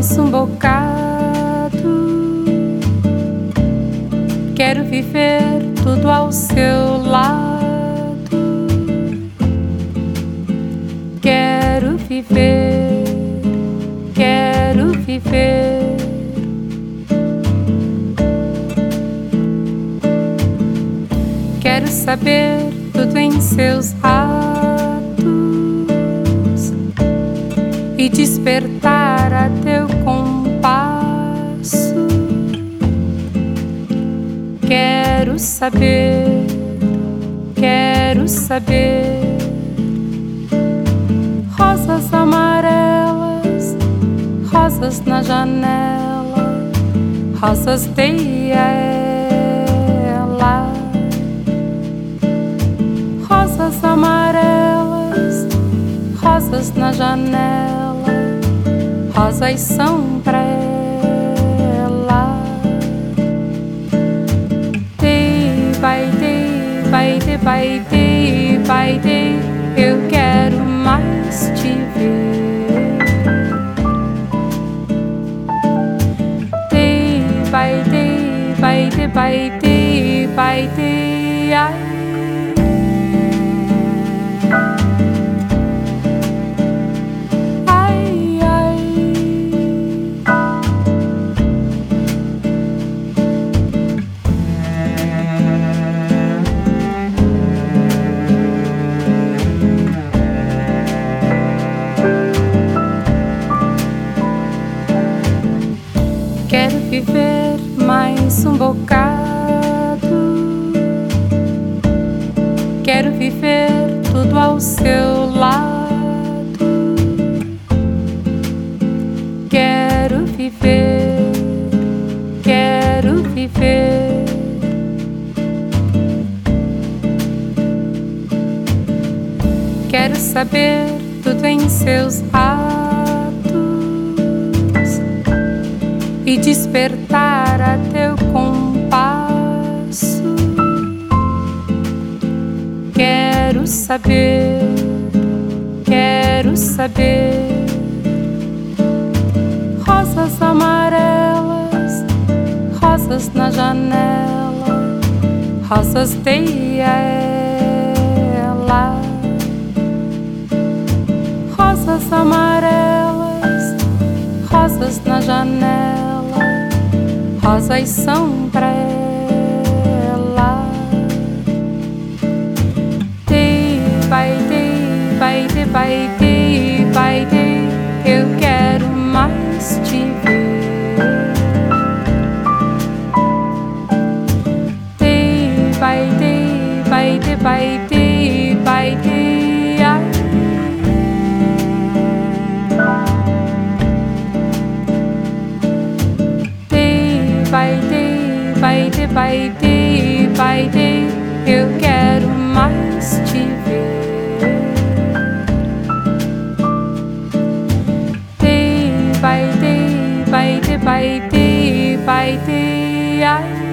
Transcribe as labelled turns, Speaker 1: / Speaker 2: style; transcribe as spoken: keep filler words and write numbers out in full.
Speaker 1: mais um bocado. Quero viver tudo ao seu lado. Quero viver, quero viver. Quero saber tudo em seus atos e despertar a teu compasso. Quero saber, quero saber. Rosas amarelas, rosas na janela, rosas dei a ela. Rosas amarelas, rosas na janela, rosas são pra ela. Dei, vai, dei, vai, dei, vai, dei, vai, dei, eu quero mais te ver. Dei, vai, dei, vai, dei, vai, dei, vai, dei, ai. Quero viver mais um bocado. Quero viver tudo ao seu lado. Quero viver, quero viver. Quero saber tudo em seus atos e despertar a teu compasso. Quero saber, quero saber. Rosas amarelas, rosas na janela, rosas dei a ela. Rosas amarelas, rosas na janela, rosas são pra ela. Dei, vai, dei, vai, dei, vai, dei, vai, dei, eu quero mais te ver. Dei, vai, dei, vai, dei, vai, dei, vai, dei, ai. Vai, dei, vai, dei, vai, dei, vai, dei, eu quero mais te ver. Dei, vai, dei, vai, dei, vai, dei, vai, dei, ai.